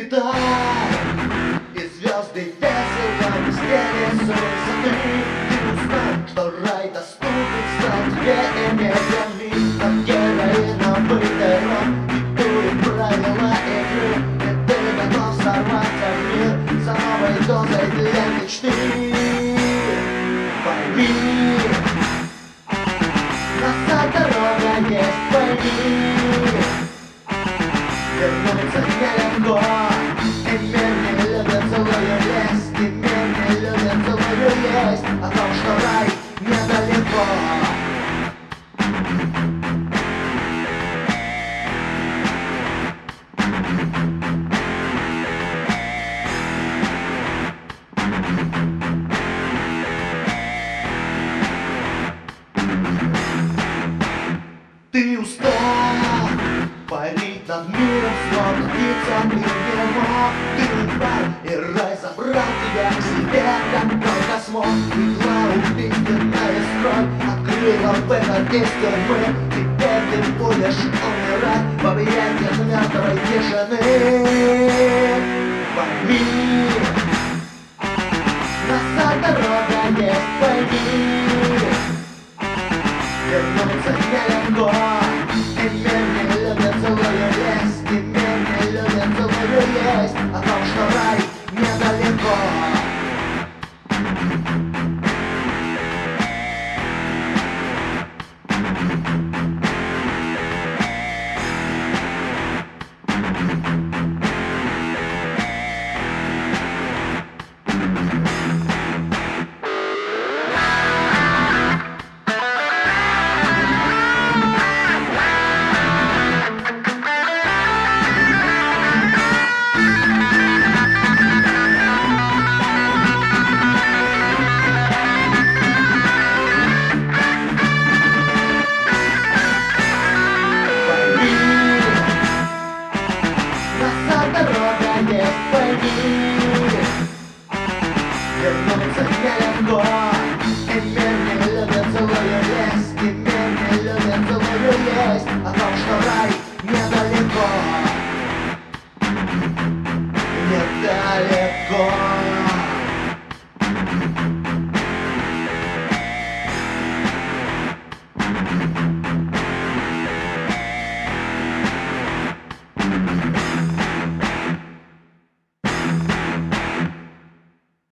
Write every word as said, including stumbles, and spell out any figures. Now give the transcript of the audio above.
Взлетай, и звезды весело блестели с высоты. Ты узнай, что рай доступен стал тебе и медленный. Там героином бытый рок диктует правила игры, и ты готов сорваться в мир за новой дозой для мечты. Пойми, назад дорога есть, пойми. Вернуться нелегко, и мир не любит целую лесть, и мир не любит целую лесть о том, что рай недалеко. Ты устал парить над миром, словно птица, ты не мог. Ты упал, и рай забрал тебя к себе, как только смог. Игла убийственная кровь открыла выход из тюрьмы. Теперь ты будешь умирать в объятиях мертвой тишины. Пойми, назад дорога есть, пойми. Вернуться нелегко, и мир не любит целую лесть, и мир не любит целую лесть о том, что рай недалеко. Дорога есть, пойми. Вернуться нелегко, и мир не любит целую лесть, и мир не любит целую лесть о том, что рай